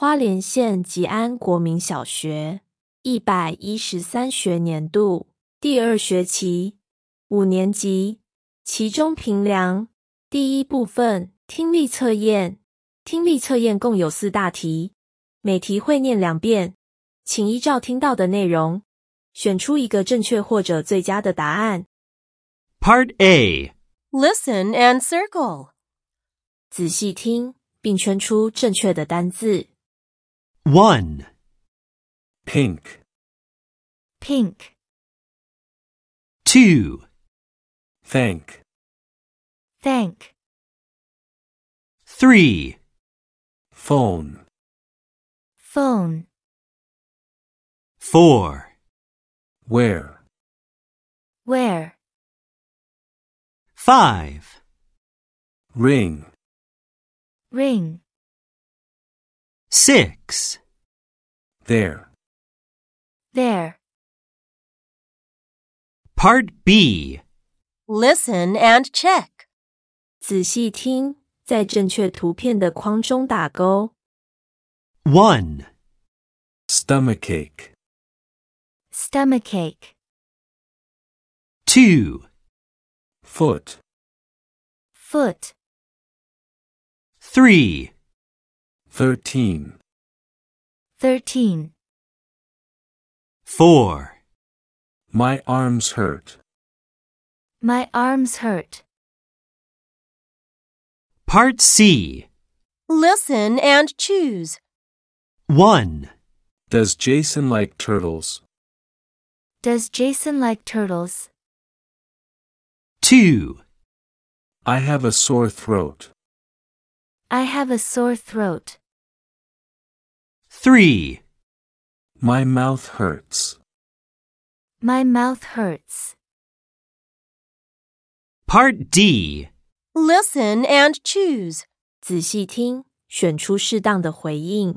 花莲县吉安国民小学113学年度第2学期5年级期中评量第一部分听力测验。听力测验共有4大题，每题会念2遍，请依照听到的内容，选出一个正确或者最佳的答案。 Part A. Listen and circle. 仔细听，并圈出正确的单字。 1. Pink. Pink, 2. Thank. thank, 3. Phone. phone, 4. Where. where, 5. Ring. ring, 6. There. there. Part B. Listen and check. 仔细听，在正确图片的框中打勾。 1. Stomachache. Stomachache, 2. Foot. foot, 3. 13. 13. 4. My arms hurt. My arms hurt. Part C. Listen and choose. 1. Does Jason like turtles? Does Jason like turtles? 2. I have a sore throat. I have a sore throat. 3. My mouth hurts. My mouth hurts. Part D. Listen and choose. 仔细听，选出适当的回应。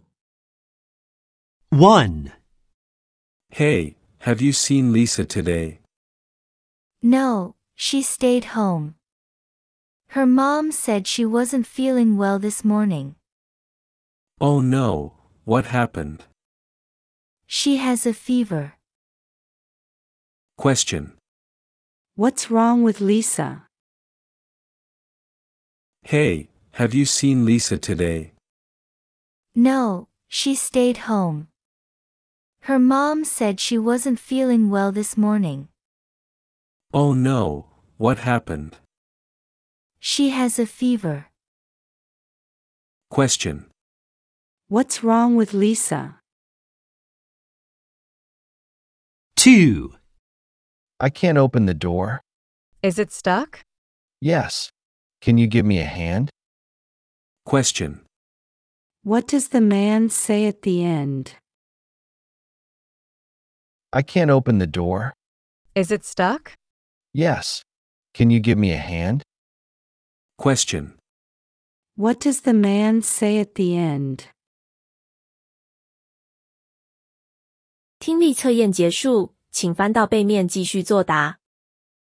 1. Hey, have you seen Lisa today? No, she stayed home. Her mom said she wasn't feeling well this morning. Oh no, what happened? She has a fever. Question. What's wrong with Lisa? Hey, have you seen Lisa today? No, she stayed home. Her mom said she wasn't feeling well this morning. Oh no, what happened? She has a fever. Question. What's wrong with Lisa? 2. I can't open the door. Is it stuck? Yes. Can you give me a hand? Question. What does the man say at the end? I can't open the door. Is it stuck? Yes. Can you give me a hand? Question. What does the man say at the end? 听力测验结束，请翻到背面继续作答。